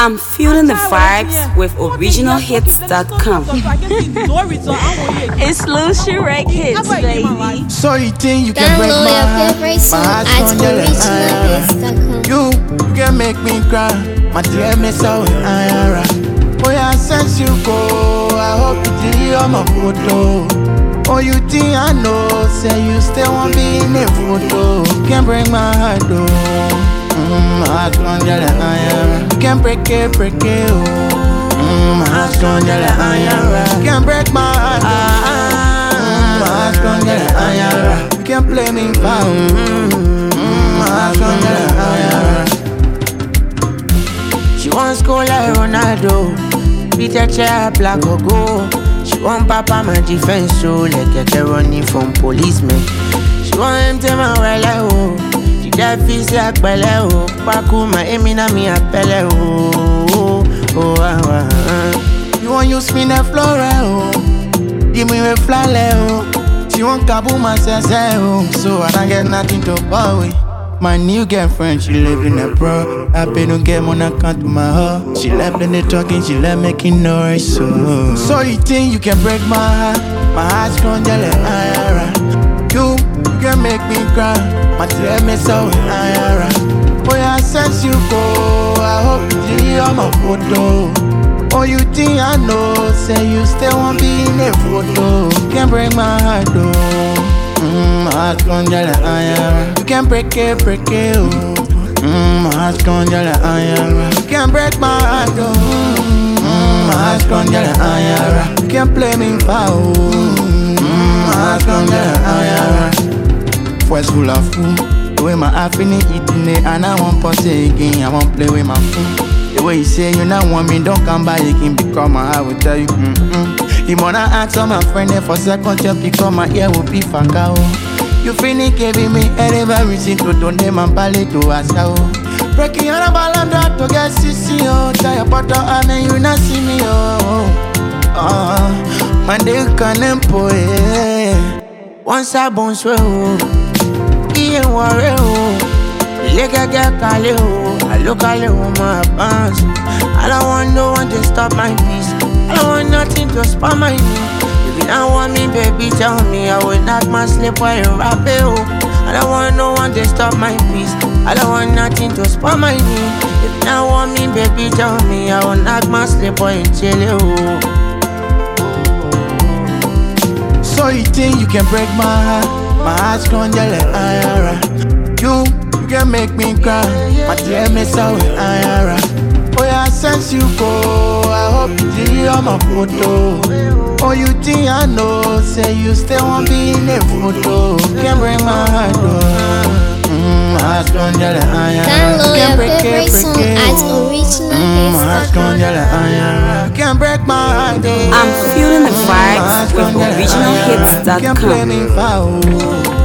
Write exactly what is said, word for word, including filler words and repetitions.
I'm feeling the vibes with original hits dot com. It's Lucy Rec Hits, baby. So you think you can break my heart? My heart's on your line. You can make me cry. My dear me so I Oh yeah, since you go, I hope you see all my photo. Oh, you think I know? Say you still want me in a photo. Can't break my heart though. Mm, my heart's on your line. Can't break it, break it. Oh, mm, my heart's on your line. Can't break my heart. Mm, my heart's on your line. You can't play me foul. Mm, my heart's on your line. She wants go like Ronaldo. Beat a chair, black or go. She want papa my defense, so like get her running from policemen. She want him to my well, oh. She just feels like Belle, oh. Paku my emina me a pele, oh. Oh, ah, ah, ah. You want use me na flora, oh. Give me a fly, oh. She want kabu my sense, oh. So I don't get nothing to buy with. My new girlfriend, she live in a pro. I pay no get money, account to my heart. She left in the talking, she left making noise. So, so you think you can break my heart? My heart's gone yellow, Ira. You can make me cry. My tear me so Ira. Oh yeah, since you go, I hope you see all my photo. Oh, you think I know? Say you still want me in a photo. Can't break my heart though. Mmm, my heart's gone yellow, iron. You can't break it, break it, oh. Mmm, my heart's gone yellow, iron. You can't break my heart, oh. Mmm, my heart's gone yellow, iron. You can't play me foul. Mmm, my heart's gone yellow, iron. Voice full of food. The way my affinity eating it, and I won't pause it again. I won't play with my food. The way you say you not want me, don't come by again. Because my heart will tell you, mm-mm. You wanna ask all my friends for second jump because my ear will be fakao. You finish giving me every reason to donate my ballet to Asao. Breaking on a ballon to get C C O. Tie your butter and then you not see me, oh. Oh, man, they can't employ. Once I bounce, oh. Ian worry, oh. Lega get Kale, oh. I look at you, my pants. I don't want no one to stop my peace. I don't want nothing to spoil my knee. If you don't want me, baby, tell me. I will knock my sleep while you rap it, oh. I don't want no one to stop my peace. I don't want nothing to spoil my knee. If you don't want me, baby, tell me. I will knock my sleep while you chill it, oh. So you think you can break my heart? My heart's gone yellow, Ira. You, you can make me cry. My dear me so Ira. Oh yeah, since you go, I hope you see all my photo. Oh, you think I know? Say you still want me in a photo. Can't break my heart, though. Mmm, my heart's gone yellow, iron. Download your favorite song at original my heart's gone yellow, iron. Can't break my heart, though. I'm feeling the vibes with original hits dot com. Can't play me foul.